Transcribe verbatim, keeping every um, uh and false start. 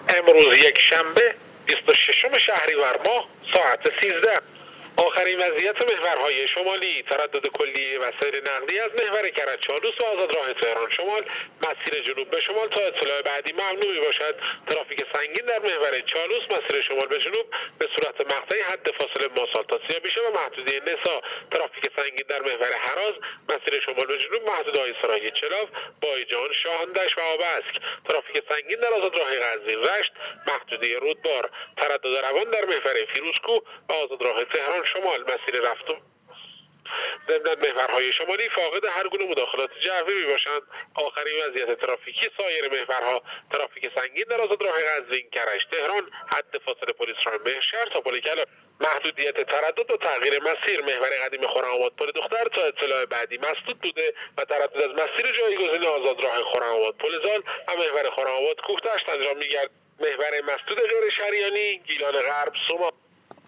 امروز یک شنبه بیست و ششم شهریور ماه ساعت سیزده. آخرین وضعیت محورهای شمالی: تردد کلی وسایل نقلیه از محور کرج چالوس و آزاد راه تهران شمال مسیر جنوب به شمال تا اطلاع بعدی ممنوع می باشد. ترافیک سنگین در محور چالوس مسیر شمال به جنوب به صورت مقطعی حد فاصله ماسال تا سیاویشه و محدوده نسا. ترافیک سنگین در محور هراز مسیر شمال به جنوب محدودهای سراحی چلاف، بایجان، شاهندش و آباسک. ترافیک سنگین در آزاد راه قزوین رشت محدوده رودبار. تردد روان در محور فیروزکوه و آزاد راه تهران شمال مسیر رفت ضمن محورهای شمالی فاقد هر گونه مداخلات جوی می باشند. آخرین وضعیت ترافیکی سایر محورها: ترافیک سنگین در آزاد راه قزوین کرج تهران حد فاصله پلیس راه مهرشهر تا پل کلان. محدودیت تردد و تغییر مسیر: محور قدیم خرم‌آباد پل دختر تا اطلاع بعدی مسدود بوده و تردد از مسیر جایگزین آزاد راه خرم‌آباد پل زال و محور خرم‌آباد کوهدشت انجام می‌گردد. محور مسدود غیر شریانی گیلان غرب سوما.